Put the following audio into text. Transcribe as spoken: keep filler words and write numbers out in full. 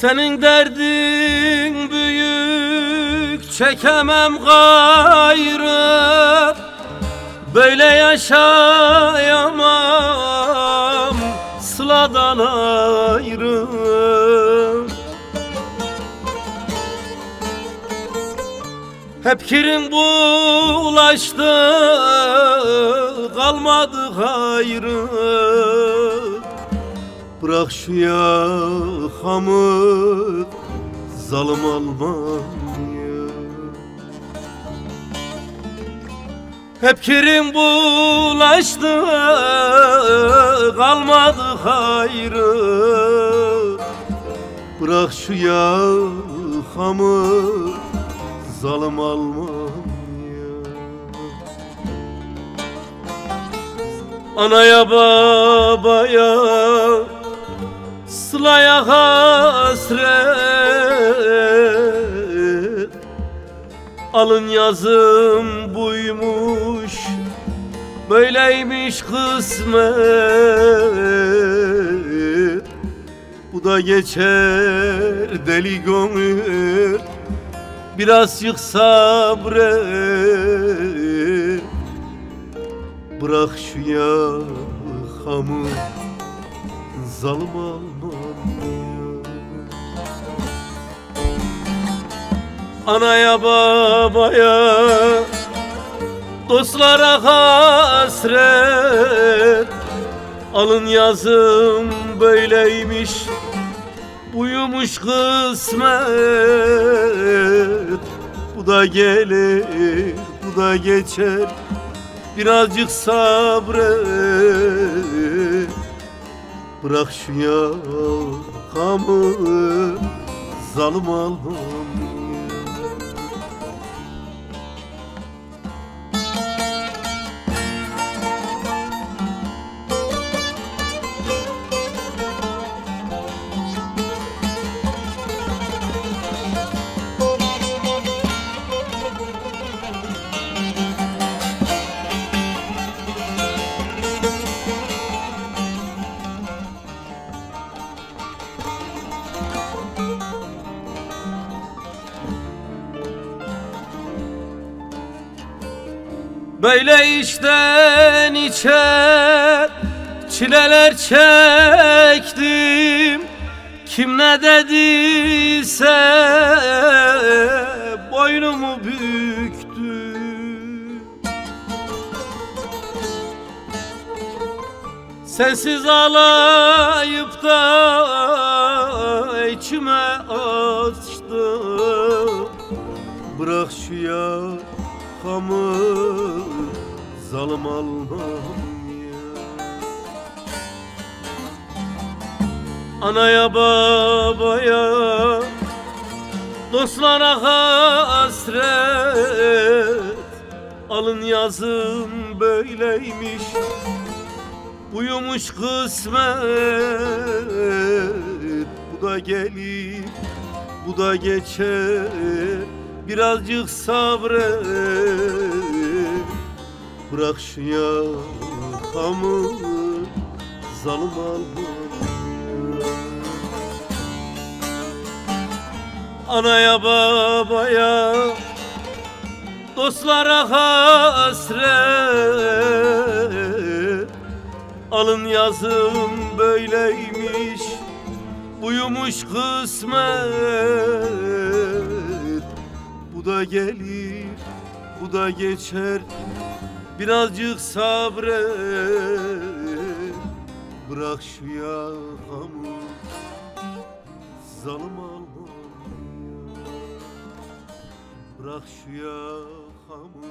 Senin derdin büyük, çekemem gayrı. Böyle yaşayamam sıladan ayrı. Hep kirin bulaştı, kalmadı gayrı. Bırak şu yakamı, zalim Almanya. Hep kirin bulaştı, kalmadı gayrı. Bırak şu yakamı, zalim Almanya. Anaya babaya, sılaya hasret. Alın yazım buymuş, böyleymiş kısmet. Bu da geçer deli gönül, birazcık sabret. Bırak şu yakamı, zalim Almanya. Anaya babaya, dostlara hasret. Alın yazım böyleymiş, buymuş kısmet. Bu da gelir, bu da geçer, birazcık sabret. Bırak şu yakamı, zalim Almanya. Böyle içten içe çileler çektim. Kim ne dediyse boynumu büktüm. Sensiz ağlayıp da içime açtım. Bırak şu yakamı, zalim Almanya. Anaya babaya, dostlara hasret. Alın yazım böyleymiş, buymuş kısmet. Bu da gelir, bu da geçer, birazcık sabret. Bırak şu yakamı, zalim Almanya. Anaya babaya, dostlara hasret. Alın yazım böyleymiş, buymuş kısmet. Bu da gelir, bu da geçer, birazcık sabret. Bırak şu yakamı, zalim Almanya. Bırak şu yakamı.